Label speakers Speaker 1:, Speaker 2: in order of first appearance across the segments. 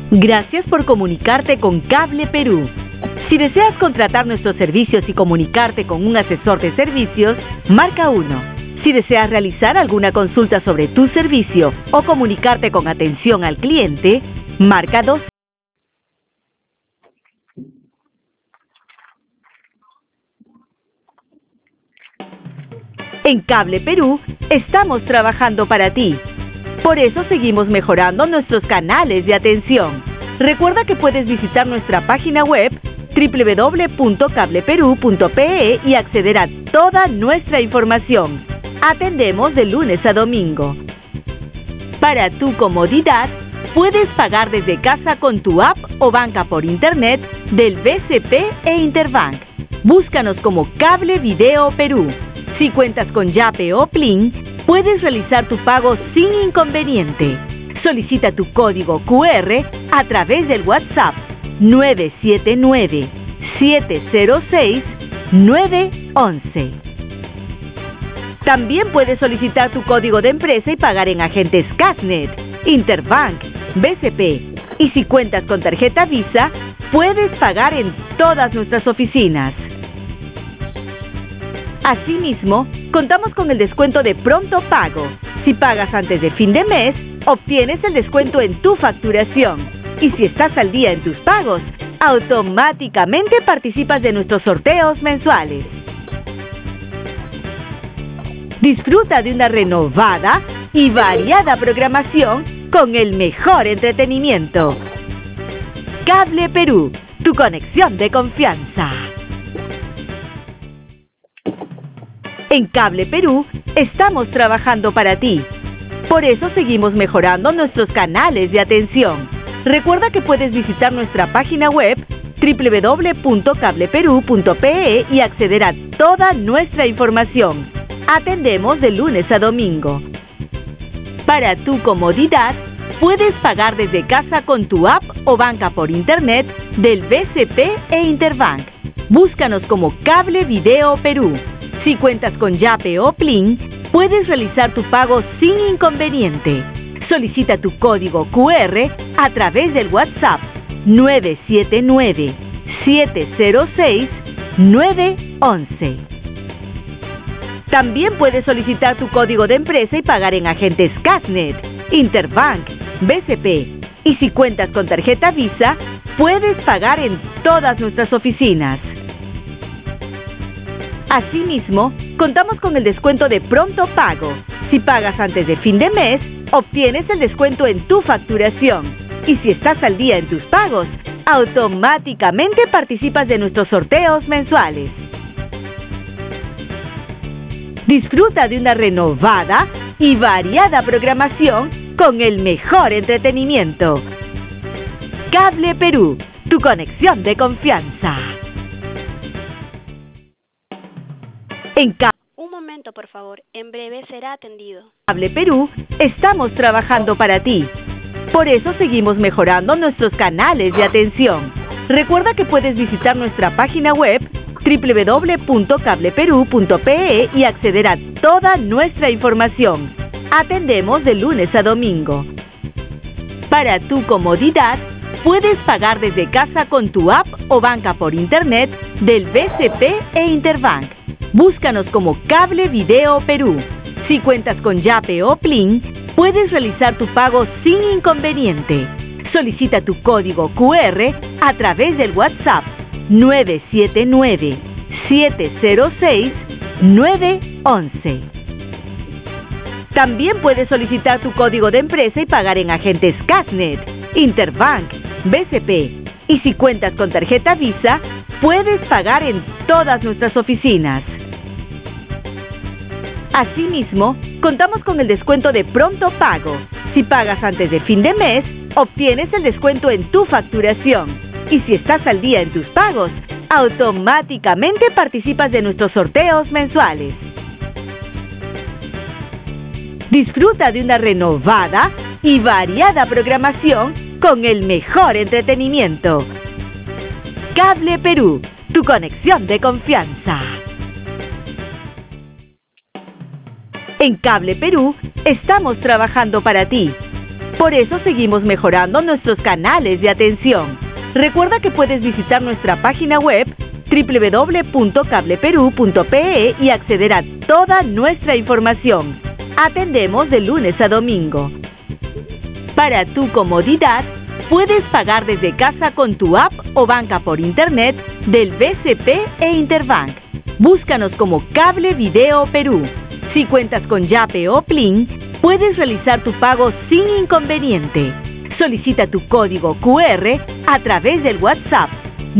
Speaker 1: Gracias por comunicarte con Cable Perú. Si deseas contratar nuestros servicios y comunicarte con un asesor de servicios, marca 1. Si deseas realizar alguna consulta sobre tu servicio o comunicarte con atención al cliente, marca 2. En Cable Perú estamos trabajando para ti. Por eso seguimos mejorando nuestros canales de atención. Recuerda que puedes visitar nuestra página web www.cableperú.pe y acceder a toda nuestra información. Atendemos de lunes a domingo. Para tu comodidad, puedes pagar desde casa con tu app o banca por internet del BCP e Interbank. Búscanos como Cable Video Perú. Si cuentas con Yape o Plin, puedes realizar tu pago sin inconveniente. Solicita tu código QR a través del WhatsApp 979-706-911. También puedes solicitar tu código de empresa y pagar en agentes Casnet, Interbank, BCP. Y si cuentas con tarjeta Visa, puedes pagar en todas nuestras oficinas. Asimismo, contamos con el descuento de pronto pago. Si pagas antes de fin de mes, obtienes el descuento en tu facturación. Y si estás al día en tus pagos, automáticamente participas de nuestros sorteos mensuales. Disfruta de una renovada y variada programación con el mejor entretenimiento. Cable Perú, tu conexión de confianza. En Cable Perú estamos trabajando para ti. Por eso seguimos mejorando nuestros canales de atención. Recuerda que puedes visitar nuestra página web www.cableperú.pe y acceder a toda nuestra información. Atendemos de lunes a domingo. Para tu comodidad, puedes pagar desde casa con tu app o banca por internet del BCP e Interbank. Búscanos como Cable Video Perú. Si cuentas con Yape o Plin, puedes realizar tu pago sin inconveniente. Solicita tu código QR a través del WhatsApp 979-706-911. También puedes solicitar tu código de empresa y pagar en agentes Casnet, Interbank, BCP. Y si cuentas con tarjeta Visa, puedes pagar en todas nuestras oficinas. Asimismo, contamos con el descuento de pronto pago. Si pagas antes de fin de mes, obtienes el descuento en tu facturación. Y si estás al día en tus pagos, automáticamente participas de nuestros sorteos mensuales. Disfruta de una renovada y variada programación con el mejor entretenimiento. Cable Perú, tu conexión de confianza.
Speaker 2: Un momento, por favor. En breve será atendido.
Speaker 1: Cable Perú estamos trabajando para ti. Por eso seguimos mejorando nuestros canales de atención. Recuerda que puedes visitar nuestra página web www.cableperú.pe y acceder a toda nuestra información. Atendemos de lunes a domingo. Para tu comodidad, puedes pagar desde casa con tu app o banca por internet del BCP e Interbank. Búscanos como Cable Video Perú. Si cuentas con Yape o Plin, puedes realizar tu pago sin inconveniente. Solicita tu código QR a través del WhatsApp 979-706-911. También puedes solicitar tu código de empresa y pagar en agentes Casnet, Interbank, BCP. Y si cuentas con tarjeta Visa, puedes pagar en todas nuestras oficinas. Asimismo, contamos con el descuento de pronto pago. Si pagas antes de fin de mes, obtienes el descuento en tu facturación. Y si estás al día en tus pagos, automáticamente participas de nuestros sorteos mensuales. Disfruta de una renovada y variada programación con el mejor entretenimiento. Cable Perú, tu conexión de confianza. En Cable Perú estamos trabajando para ti. Por eso seguimos mejorando nuestros canales de atención. Recuerda que puedes visitar nuestra página web www.cableperú.pe y acceder a toda nuestra información. Atendemos de lunes a domingo. Para tu comodidad, puedes pagar desde casa con tu app o banca por internet del BCP e Interbank. Búscanos como Cable Video Perú. Si cuentas con Yape o Plin, puedes realizar tu pago sin inconveniente. Solicita tu código QR a través del WhatsApp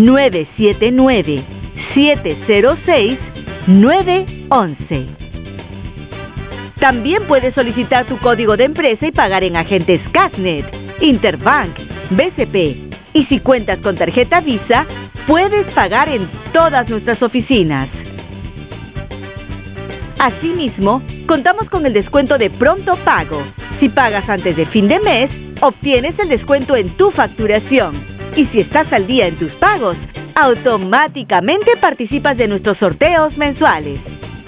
Speaker 1: 979-706-911. También puedes solicitar tu código de empresa y pagar en agentes Casnet, Interbank, BCP. Y si cuentas con tarjeta Visa, puedes pagar en todas nuestras oficinas. Asimismo, contamos con el descuento de pronto pago. Si pagas antes de fin de mes, obtienes el descuento en tu facturación. Y si estás al día en tus pagos, automáticamente participas de nuestros sorteos mensuales.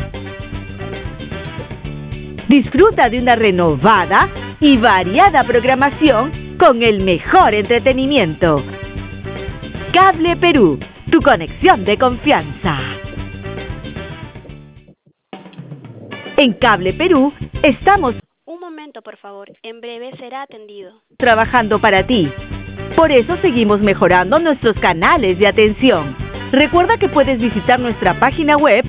Speaker 1: Disfruta de una renovada y variada programación con el mejor entretenimiento. Cable Perú, tu conexión de confianza. En Cable Perú estamos
Speaker 2: Un momento, por favor. En breve será atendido.
Speaker 1: trabajando para ti. Por eso seguimos mejorando nuestros canales de atención. Recuerda que puedes visitar nuestra página web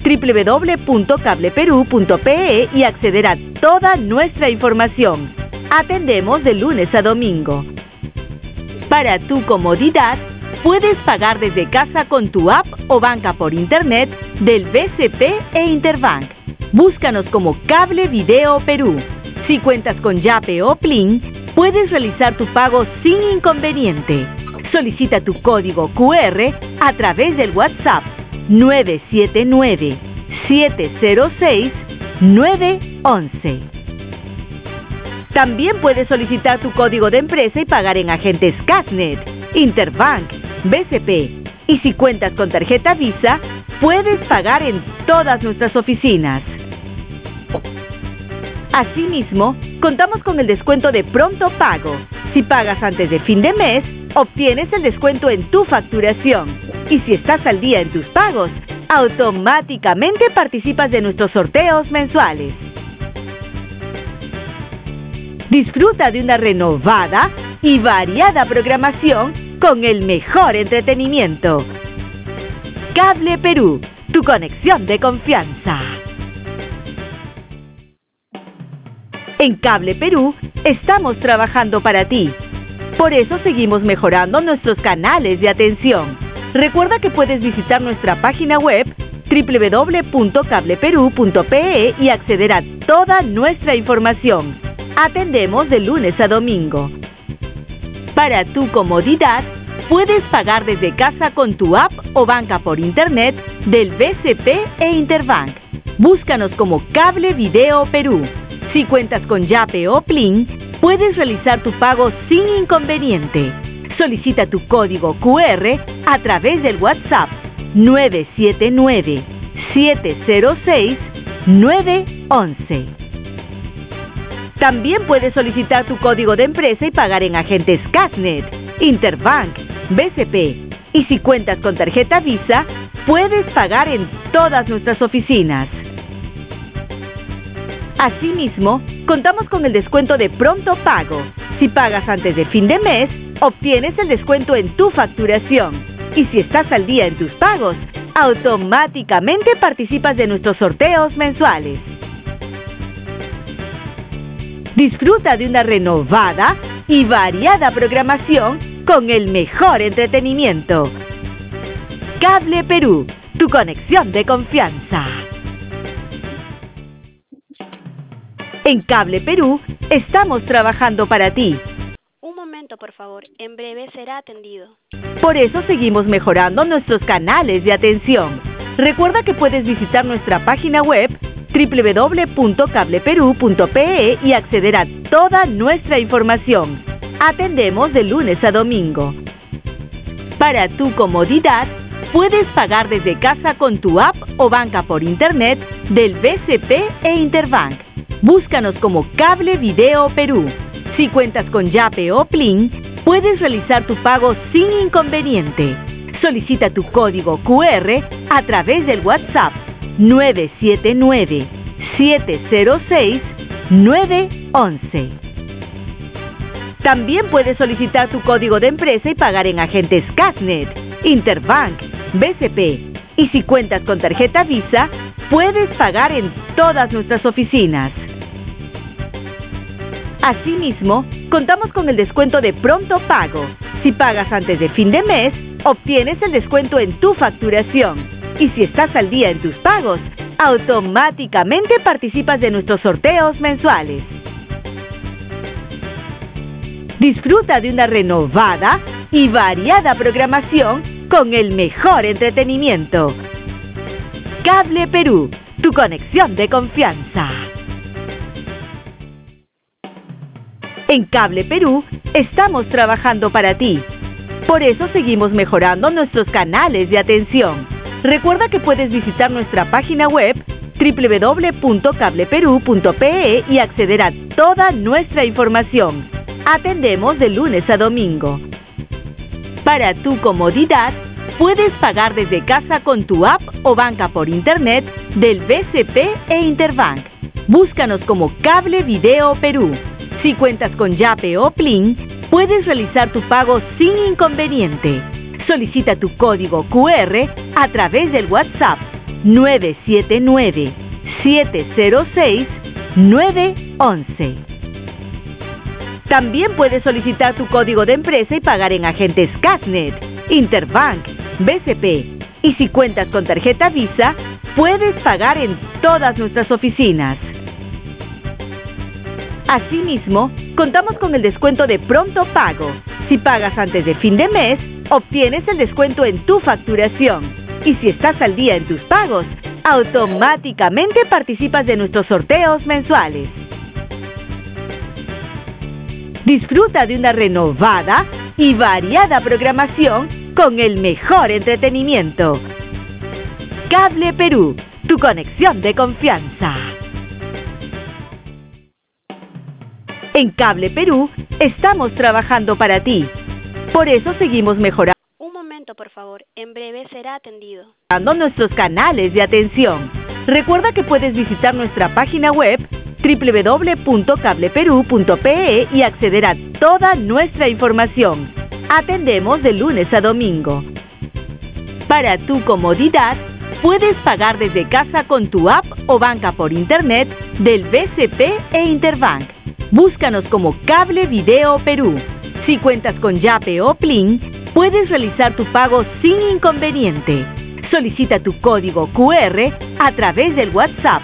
Speaker 1: www.cableperú.pe y acceder a toda nuestra información. Atendemos de lunes a domingo. Para tu comodidad, puedes pagar desde casa con tu app o banca por internet del BCP e Interbank. Búscanos como Cable Video Perú. Si cuentas con Yape o Plin, puedes realizar tu pago sin inconveniente. Solicita tu código QR a través del WhatsApp 979-706-911. También puedes solicitar tu código de empresa y pagar en agentes Casnet, Interbank, BCP. Y si cuentas con tarjeta Visa, puedes pagar en todas nuestras oficinas. Asimismo, contamos con el descuento de pronto pago. Si pagas antes de fin de mes, obtienes el descuento en tu facturación. Y si estás al día en tus pagos, automáticamente participas de nuestros sorteos mensuales. Disfruta de una renovada y variada programación con el mejor entretenimiento. Cable Perú, tu conexión de confianza. En Cable Perú estamos trabajando para ti. Por eso seguimos mejorando nuestros canales de atención. Recuerda que puedes visitar nuestra página web www.cableperú.pe y acceder a toda nuestra información. Atendemos de lunes a domingo. Para tu comodidad, puedes pagar desde casa con tu app o banca por internet del BCP e Interbank. Búscanos como Cable Video Perú. Si cuentas con Yape o Plin, puedes realizar tu pago sin inconveniente. Solicita tu código QR a través del WhatsApp 979-706-911. También puedes solicitar tu código de empresa y pagar en agentes Casnet, Interbank, BCP. Y si cuentas con tarjeta Visa, puedes pagar en todas nuestras oficinas. Asimismo, contamos con el descuento de pronto pago. Si pagas antes de fin de mes, obtienes el descuento en tu facturación. Y si estás al día en tus pagos, automáticamente participas de nuestros sorteos mensuales. Disfruta de una renovada y variada programación con el mejor entretenimiento. Cable Perú, tu conexión de confianza. En Cable Perú estamos trabajando para ti.
Speaker 2: Un momento, por favor. En breve será atendido.
Speaker 1: Por eso seguimos mejorando nuestros canales de atención. Recuerda que puedes visitar nuestra página web www.cableperú.pe y acceder a toda nuestra información. Atendemos de lunes a domingo. Para tu comodidad, puedes pagar desde casa con tu app o banca por internet del BCP e Interbank. Búscanos como Cable Video Perú. Si cuentas con Yape o Plin, puedes realizar tu pago sin inconveniente. Solicita tu código QR a través del WhatsApp 979-706-911. También puedes solicitar tu código de empresa y pagar en agentes Cashnet, Interbank, BCP. Y si cuentas con tarjeta Visa, puedes pagar en todas nuestras oficinas. Asimismo, contamos con el descuento de pronto pago. Si pagas antes de fin de mes, obtienes el descuento en tu facturación. Y si estás al día en tus pagos, automáticamente participas de nuestros sorteos mensuales. Disfruta de una renovada y variada programación con el mejor entretenimiento. Cable Perú, tu conexión de confianza. En Cable Perú estamos trabajando para ti. Por eso seguimos mejorando nuestros canales de atención. Recuerda que puedes visitar nuestra página web www.cableperu.pe y acceder a toda nuestra información. Atendemos de lunes a domingo. Para tu comodidad, puedes pagar desde casa con tu app o banca por internet del BCP e Interbank. Búscanos como Cable Video Perú. Si cuentas con Yape o Plin, puedes realizar tu pago sin inconveniente. Solicita tu código QR a través del WhatsApp 979-706-911. También puedes solicitar tu código de empresa y pagar en agentes Cashnet, Interbank, BCP. Y si cuentas con tarjeta Visa, puedes pagar en todas nuestras oficinas. Asimismo, contamos con el descuento de pronto pago. Si pagas antes de fin de mes, obtienes el descuento en tu facturación. Y si estás al día en tus pagos, automáticamente participas de nuestros sorteos mensuales. Disfruta de una renovada y variada programación con el mejor entretenimiento. Cable Perú, tu conexión de confianza. En Cable Perú estamos trabajando para ti. Por eso seguimos mejorando.
Speaker 2: Un momento, por favor. En breve será atendido.
Speaker 1: Nuestros canales de atención. Recuerda que puedes visitar nuestra página web www.cableperu.pe y acceder a toda nuestra información. Atendemos de lunes a domingo. Para tu comodidad, puedes pagar desde casa con tu app o banca por internet del BCP e Interbank. Búscanos como Cable Video Perú. Si cuentas con Yape o Plin, puedes realizar tu pago sin inconveniente. Solicita tu código QR a través del WhatsApp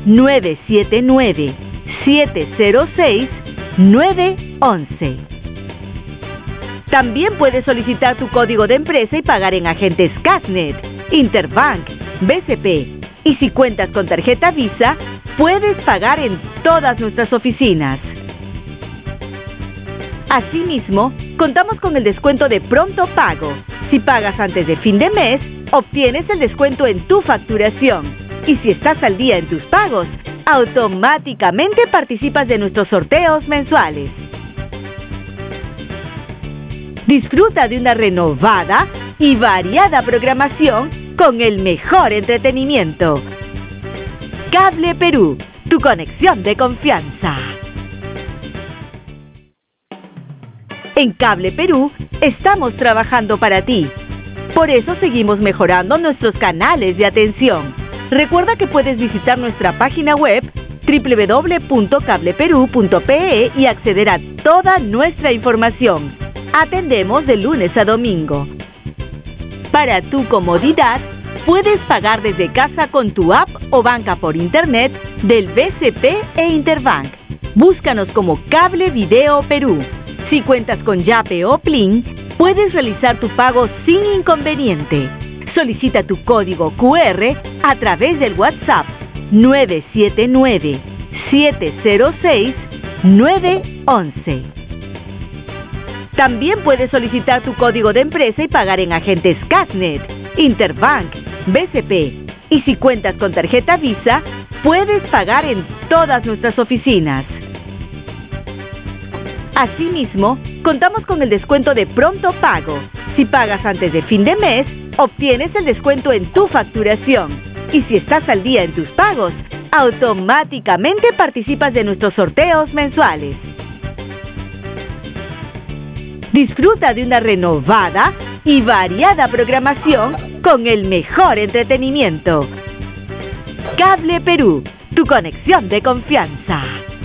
Speaker 1: 979-706-911. También puedes solicitar tu código de empresa y pagar en agentes Cashnet, Interbank, BCP. Y si cuentas con tarjeta Visa, puedes pagar en todas nuestras oficinas. Asimismo, contamos con el descuento de pronto pago. Si pagas antes de fin de mes, obtienes el descuento en tu facturación. Y si estás al día en tus pagos, automáticamente participas de nuestros sorteos mensuales. Disfruta de una renovada y variada programación con el mejor entretenimiento. Cable Perú, tu conexión de confianza. En Cable Perú estamos trabajando para ti. Por eso seguimos mejorando nuestros canales de atención. Recuerda que puedes visitar nuestra página web www.cableperu.pe y acceder a toda nuestra información. Atendemos de lunes a domingo. Para tu comodidad, puedes pagar desde casa con tu app o banca por internet del BCP e Interbank. Búscanos como Cable Video Perú. Si cuentas con Yape o Plin, puedes realizar tu pago sin inconveniente. Solicita tu código QR a través del WhatsApp 979-706-911. También puedes solicitar tu código de empresa y pagar en agentes Cashnet, Interbank, BCP. Y si cuentas con tarjeta Visa, puedes pagar en todas nuestras oficinas. Asimismo, contamos con el descuento de pronto pago. Si pagas antes de fin de mes, obtienes el descuento en tu facturación. Y si estás al día en tus pagos, automáticamente participas de nuestros sorteos mensuales. Disfruta de una renovada y variada programación con el mejor entretenimiento. Cable Perú, tu conexión de confianza.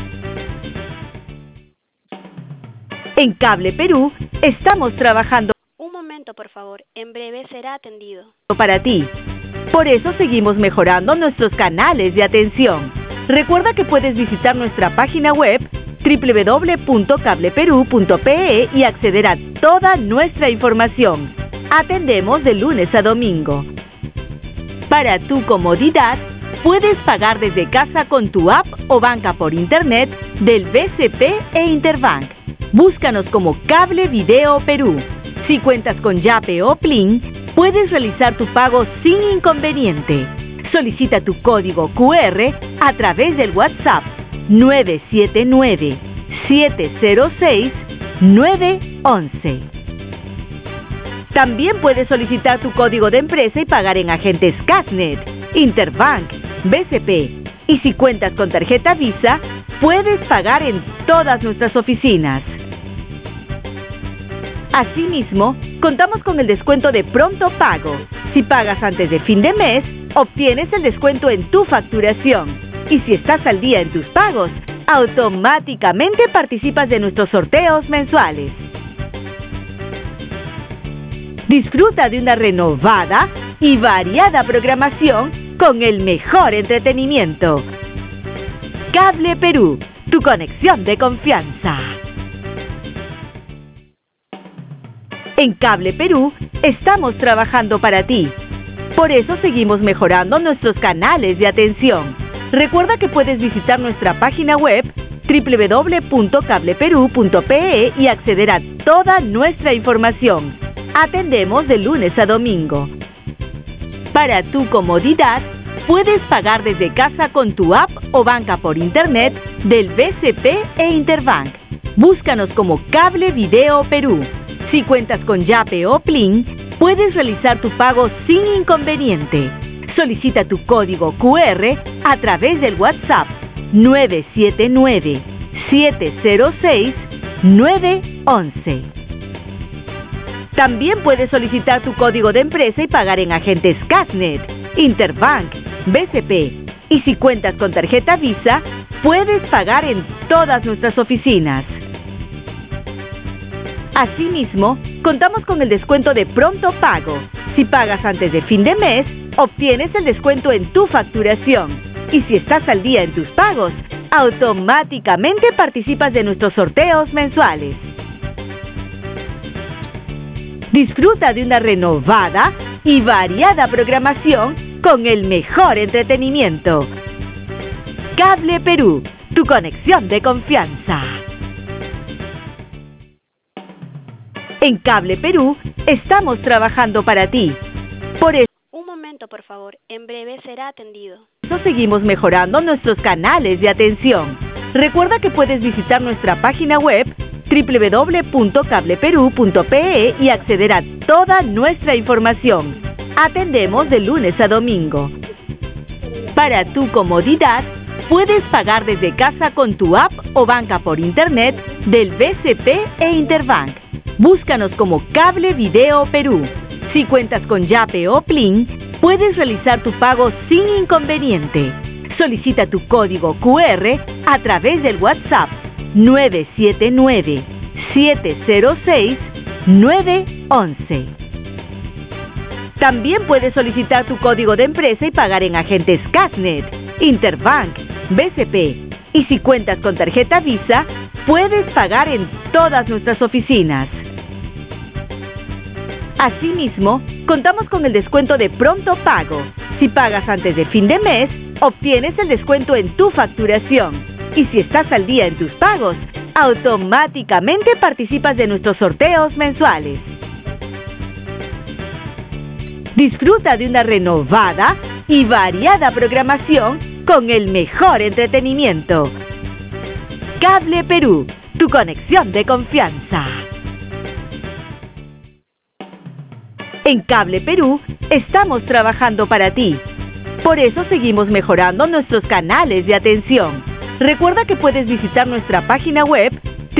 Speaker 1: En Cable Perú estamos trabajando.
Speaker 2: Un momento, por favor. En breve será atendido.
Speaker 1: Para ti. Por eso seguimos mejorando nuestros canales de atención. Recuerda que puedes visitar nuestra página web www.cableperu.pe y acceder a toda nuestra información. Atendemos de lunes a domingo. Para tu comodidad, puedes pagar desde casa con tu app o banca por internet del BCP e Interbank. Búscanos como Cable Video Perú. Si cuentas con Yape o Plin, puedes realizar tu pago sin inconveniente. Solicita tu código QR a través del WhatsApp 979-706-911. También puedes solicitar tu código de empresa y pagar en agentes Casnet, Interbank, BCP. Y si cuentas con tarjeta Visa, puedes pagar en todas nuestras oficinas. Asimismo, contamos con el descuento de pronto pago. Si pagas antes de fin de mes, obtienes el descuento en tu facturación. Y si estás al día en tus pagos, automáticamente participas de nuestros sorteos mensuales. Disfruta de una renovada y variada programación con el mejor entretenimiento. Cable Perú, tu conexión de confianza. En Cable Perú estamos trabajando para ti. Por eso seguimos mejorando nuestros canales de atención. Recuerda que puedes visitar nuestra página web www.cableperu.pe y acceder a toda nuestra información. Atendemos de lunes a domingo. Para tu comodidad, puedes pagar desde casa con tu app o banca por internet del BCP e Interbank. Búscanos como Cable Video Perú. Si cuentas con Yape o Plin, puedes realizar tu pago sin inconveniente. Solicita tu código QR a través del WhatsApp 979-706-911. También puedes solicitar tu código de empresa y pagar en agentes Casnet, Interbank, BCP. Y si cuentas con tarjeta Visa, puedes pagar en todas nuestras oficinas. Asimismo, contamos con el descuento de pronto pago. Si pagas antes de fin de mes, obtienes el descuento en tu facturación. Y si estás al día en tus pagos, automáticamente participas de nuestros sorteos mensuales. Disfruta de una renovada y variada programación con el mejor entretenimiento. Cable Perú, tu conexión de confianza. En Cable Perú estamos trabajando para ti. Por eso
Speaker 2: Un momento, por favor. En breve será atendido.
Speaker 1: seguimos mejorando nuestros canales de atención. Recuerda que puedes visitar nuestra página web www.cableperu.pe y acceder a toda nuestra información. Atendemos de lunes a domingo. Para tu comodidad, puedes pagar desde casa con tu app o banca por internet del BCP e Interbank. Búscanos como Cable Video Perú. Si cuentas con Yape o Plin, puedes realizar tu pago sin inconveniente. Solicita tu código QR a través del WhatsApp 979-706-911. También puedes solicitar tu código de empresa y pagar en agentes Casnet, Interbank, BCP. Y si cuentas con tarjeta Visa, puedes pagar en todas nuestras oficinas. Asimismo, contamos con el descuento de pronto pago. Si pagas antes de fin de mes, obtienes el descuento en tu facturación. Y si estás al día en tus pagos, automáticamente participas de nuestros sorteos mensuales. Disfruta de una renovada y variada programación con el mejor entretenimiento. Cable Perú, tu conexión de confianza. En Cable Perú estamos trabajando para ti. Por eso seguimos mejorando nuestros canales de atención. Recuerda que puedes visitar nuestra página web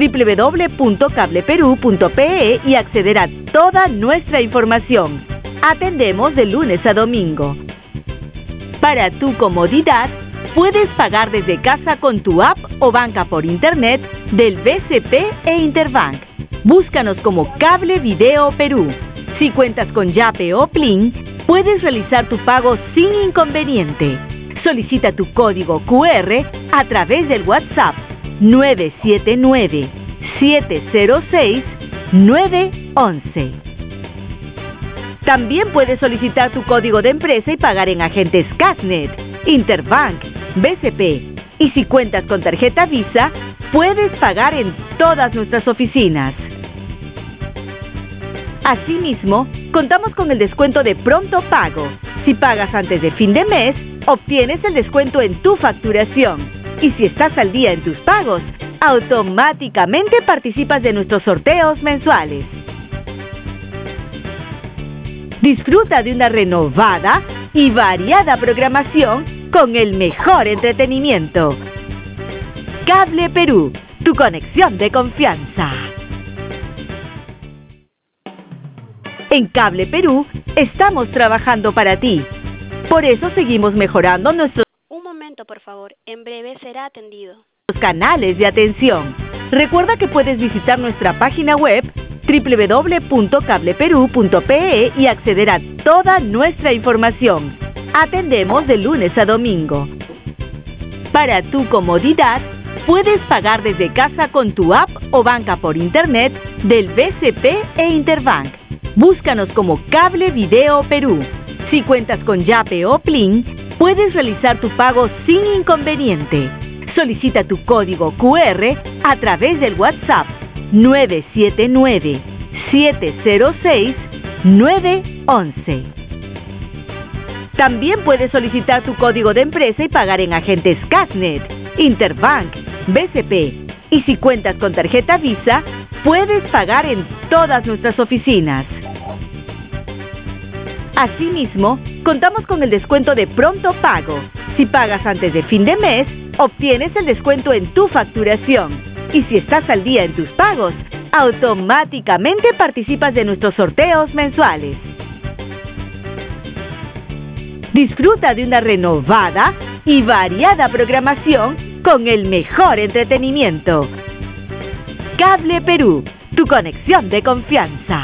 Speaker 1: www.cableperú.pe y acceder a toda nuestra información. Atendemos de lunes a domingo. Para tu comodidad, puedes pagar desde casa con tu app o banca por internet del BCP e Interbank. Búscanos como Cable Video Perú. Si cuentas con Yape o Plin, puedes realizar tu pago sin inconveniente. Solicita tu código QR a través del WhatsApp 979-706-911. También puedes solicitar tu código de empresa y pagar en agentes Casnet, Interbank, BCP. Y si cuentas con tarjeta Visa, puedes pagar en todas nuestras oficinas. Asimismo, contamos con el descuento de pronto pago. Si pagas antes de fin de mes, obtienes el descuento en tu facturación. Y si estás al día en tus pagos, automáticamente participas de nuestros sorteos mensuales. Disfruta de una renovada y variada programación con el mejor entretenimiento. Cable Perú, tu conexión de confianza. En Cable Perú estamos trabajando para ti. Por eso seguimos mejorando nuestros
Speaker 2: Un momento, por favor. En breve será atendido.
Speaker 1: canales de atención. Recuerda que puedes visitar nuestra página web www.cableperú.pe y acceder a toda nuestra información. Atendemos de lunes a domingo. Para tu comodidad, puedes pagar desde casa con tu app o banca por internet del BCP e Interbank. Búscanos como Cable Video Perú. Si cuentas con Yape o Plin, puedes realizar tu pago sin inconveniente. Solicita tu código QR a través del WhatsApp 979-706-911. También puedes solicitar tu código de empresa y pagar en agentes Casnet, Interbank, BCP. Y si cuentas con tarjeta Visa, puedes pagar en todas nuestras oficinas. Asimismo, contamos con el descuento de pronto pago. Si pagas antes de fin de mes, obtienes el descuento en tu facturación. Y si estás al día en tus pagos, automáticamente participas de nuestros sorteos mensuales. Disfruta de una renovada y variada programación con el mejor entretenimiento. Cable Perú, tu conexión de confianza.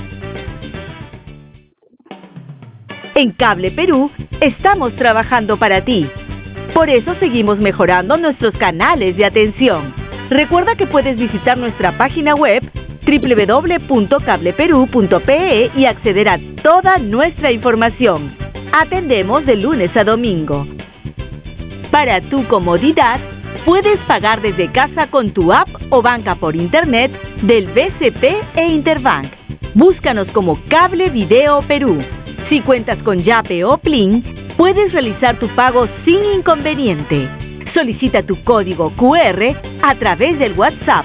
Speaker 1: En Cable Perú estamos trabajando para ti. Por eso seguimos mejorando nuestros canales de atención. Recuerda que puedes visitar nuestra página web www.cableperú.pe y acceder a toda nuestra información. Atendemos de lunes a domingo. Para tu comodidad, puedes pagar desde casa con tu app o banca por internet del BCP e Interbank. Búscanos como Cable Video Perú. Si cuentas con Yape o Plin, puedes realizar tu pago sin inconveniente. Solicita tu código QR a través del WhatsApp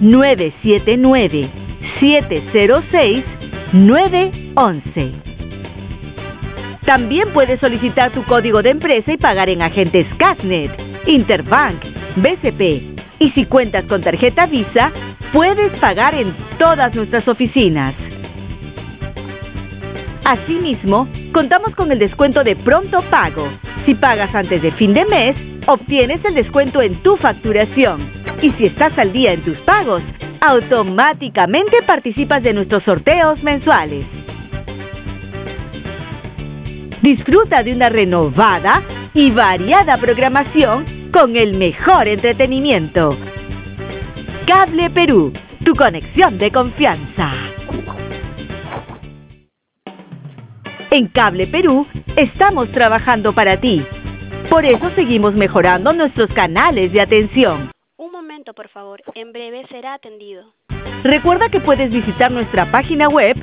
Speaker 1: 979-706-911. También puedes solicitar tu código de empresa y pagar en agentes Casnet, Interbank, BCP. Y si cuentas con tarjeta Visa, puedes pagar en todas nuestras oficinas. Asimismo, contamos con el descuento de pronto pago. Si pagas antes de fin de mes, obtienes el descuento en tu facturación. Y si estás al día en tus pagos, automáticamente participas de nuestros sorteos mensuales. Disfruta de una renovada y variada programación con el mejor entretenimiento. Cable Perú, tu conexión de confianza. En Cable Perú estamos trabajando para ti. Por eso seguimos mejorando nuestros canales de atención.
Speaker 2: Un momento, por favor. En breve será atendido.
Speaker 1: Recuerda que puedes visitar nuestra página web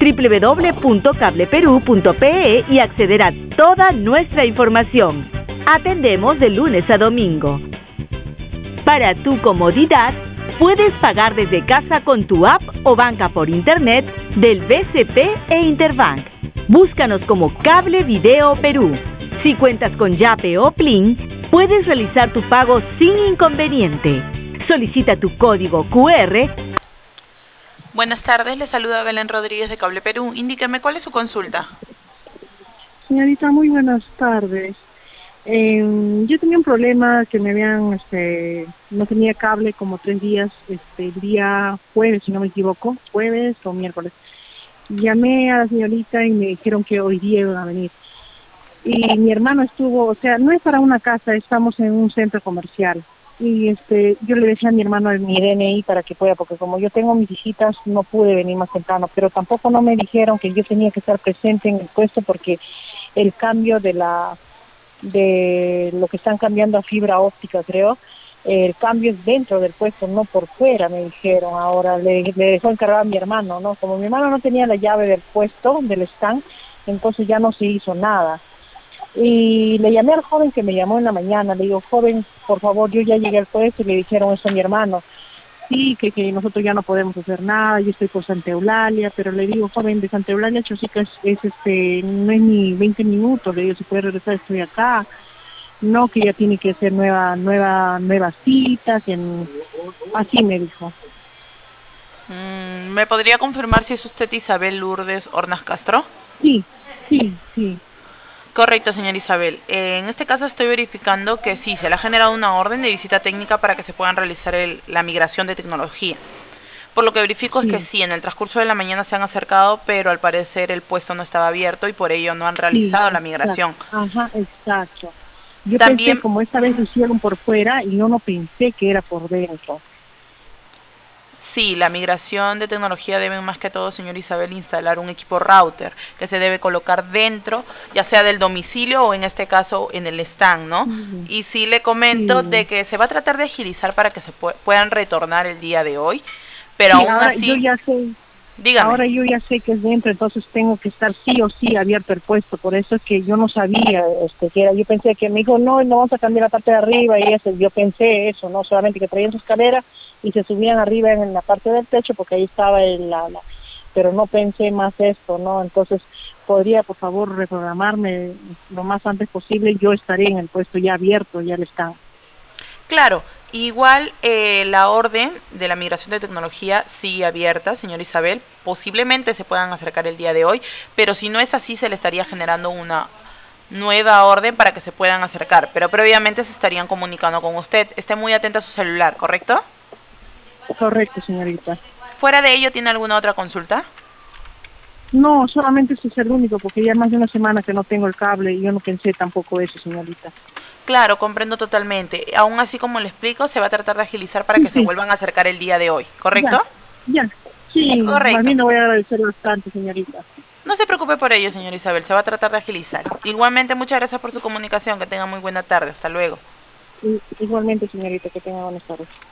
Speaker 1: www.cableperú.pe y acceder a toda nuestra información. Atendemos de lunes a domingo. Para tu comodidad, puedes pagar desde casa con tu app o banca por internet del BCP e Interbank. Búscanos como Cable Video Perú. Si cuentas con Yape o Plin, puedes realizar tu pago sin inconveniente. Solicita tu código QR.
Speaker 3: Buenas tardes, le saluda Belén Rodríguez de Cable Perú. Indíqueme, ¿cuál es su consulta?
Speaker 4: Señorita, muy buenas tardes. Yo tenía un problema que me habían, no tenía cable como 3 días, el día jueves, si no me equivoco, jueves o miércoles. Llamé a la señorita y me dijeron que hoy día iban a venir. Y mi hermano estuvo, o sea, no es para una casa, estamos en un centro comercial. Y yo le dejé a mi hermano mi DNI para que pueda, porque como yo tengo mis visitas, no pude venir más temprano, pero tampoco no me dijeron que yo tenía que estar presente en el puesto porque el cambio de lo que están cambiando a fibra óptica, creo, el cambio es dentro del puesto, no por fuera, me dijeron. Ahora le dejó encargado a mi hermano, ¿no? Como mi hermano no tenía la llave del puesto, del stand, entonces ya no se hizo nada. Y le llamé al joven que me llamó en la mañana, le digo, joven, por favor, yo ya llegué al puesto, y le dijeron eso a mi hermano. Sí, que nosotros ya no podemos hacer nada, yo estoy por Santa Eulalia, pero le digo, joven, de Santa Eulalia, Chosica, no es ni 20 minutos, le digo, si puede regresar, estoy acá. No, que ya tiene que hacer nuevas citas, así me dijo.
Speaker 3: ¿Me podría confirmar si es usted Isabel Lourdes Hornas Castro?
Speaker 4: Sí.
Speaker 3: Correcto, señora Isabel. En este caso estoy verificando que sí, se le ha generado una orden de visita técnica para que se puedan realizar la migración de tecnología. Por lo que verifico es que sí, en el transcurso de la mañana se han acercado, pero al parecer el puesto no estaba abierto y por ello no han realizado la migración.
Speaker 4: Ajá, exacto. Yo
Speaker 3: También,
Speaker 4: pensé, como esta vez lo hicieron por fuera, y yo no pensé que era por dentro.
Speaker 3: sí, la migración de tecnología debe más que todo, señora Isabel, instalar un equipo router que se debe colocar dentro, ya sea del domicilio o en este caso en el stand, ¿no? Y sí le comento de que se va a tratar de agilizar para que se puedan retornar el día de hoy, pero aún
Speaker 4: ahora
Speaker 3: así...
Speaker 4: Yo ya sé.
Speaker 3: Dígame.
Speaker 4: Ahora yo ya sé que es dentro, entonces tengo que estar sí o sí abierto el puesto. Por eso es que yo no sabía que era. Yo pensé que me dijo, no vamos a cambiar la parte de arriba y eso. Yo pensé eso, no solamente que traían su escalera y se subían arriba en la parte del techo porque ahí estaba pero no pensé más esto, ¿no? Entonces, ¿podría por favor reprogramarme lo más antes posible? Yo estaré en el puesto ya abierto, ya le está.
Speaker 3: Claro, igual la orden de la migración de tecnología sigue abierta, señora Isabel. Posiblemente se puedan acercar el día de hoy, pero si no es así, se le estaría generando una nueva orden para que se puedan acercar. Pero previamente se estarían comunicando con usted. Esté muy atenta a su celular, ¿correcto?
Speaker 4: Correcto, señorita.
Speaker 3: ¿Fuera de ello tiene alguna otra consulta?
Speaker 4: No, solamente ese es el único, porque ya más de una semana que no tengo el cable y yo no pensé tampoco eso, señorita.
Speaker 3: Claro, comprendo totalmente. Aún así, como le explico, se va a tratar de agilizar para que se vuelvan a acercar el día de hoy, ¿correcto?
Speaker 4: Ya. Sí,
Speaker 3: correcto.
Speaker 4: Más bien le voy a agradecer bastante, señorita.
Speaker 3: No se preocupe por ello, señora Isabel, se va a tratar de agilizar. Igualmente, muchas gracias por su comunicación, que tenga muy buena tarde, hasta luego.
Speaker 4: Igualmente, señorita, que tenga buenas tardes.